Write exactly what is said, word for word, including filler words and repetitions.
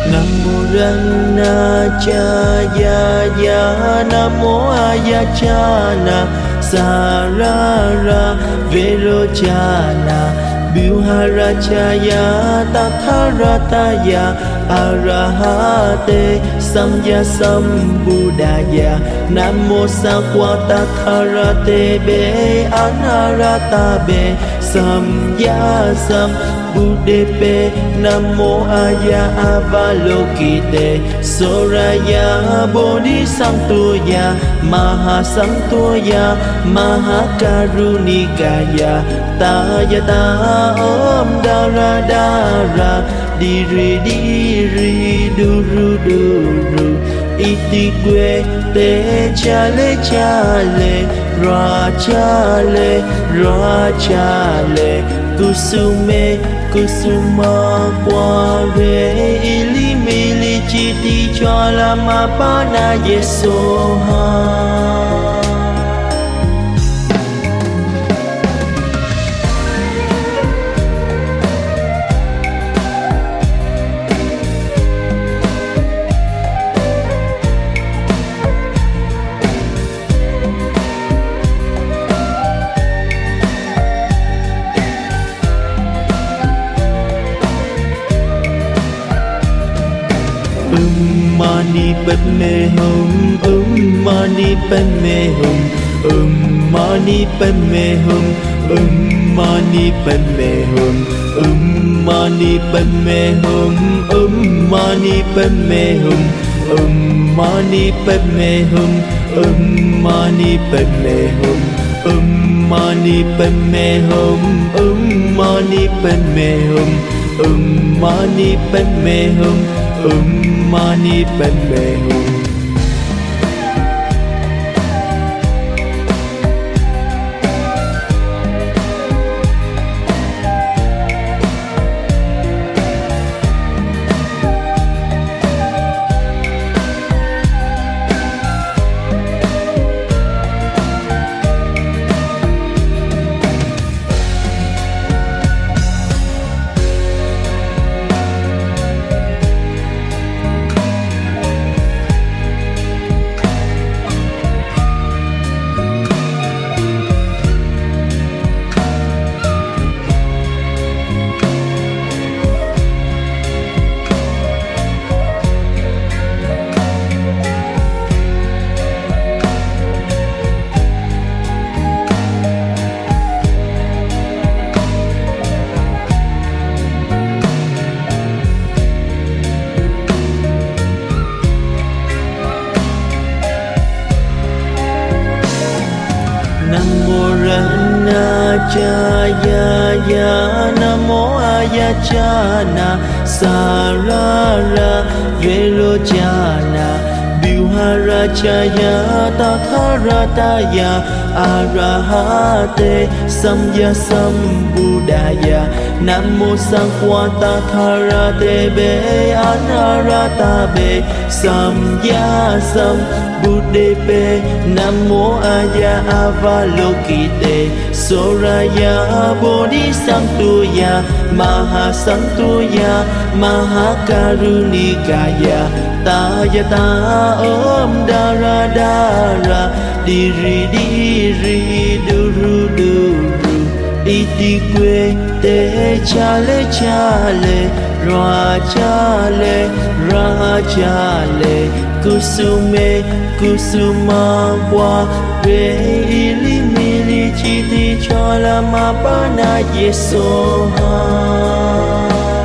Nam mô Ranachayaya, Nam mô Ayachana, Sarara Verochana, Vyuharachaya, Tatharataya, Arahate, Samya Sambuddhaya, Nam mô Sakwa Tatharate Be, Anarata Be, Samya Sam Buddhe Pe, Nam mô Aya Avalokite, Soraya Bodhisattva, Mahasattva, Mahakarunikaya, Tayata Om Dara Dara, Diri Diri Duru Duru, Iti Kwe Te Chale Chale, Ra Chale Ra Chale, Kusume Kusuma Kware, Ili Mili Chiti Chola Mapana Yesoha. Um mani padme hum, um mani padme hum, um mani padme hum, um mani padme hum, um mani padme hum, um mani padme hum, um mani padme hum, um mani padme hum, um mani padme hum, um mani padme hum, um mani padme hum, um mani padme hum. Nam mô Ranachayaya, Nam mô Ayachana, Sarara Verochana, Vyuharachaya, Tatharataya, Arahate, Samya Sambuddhaya, Nam mô Sakwa Tatharate Be, Anarata Be, Samya Sam Buddhe Pe, Nam mô Aya Avalokite, Soraya Bodhisattva, Mahasattva, Mahakarunikaya, Tayata Om Dara Dara, Diri Diri Duru Duru, Iti Kwe Te Chale Chale, Ra Chale Ra Chale, Kusume Kusuma Kware, Ili Mili Chiti Chola Mapana Yesoha.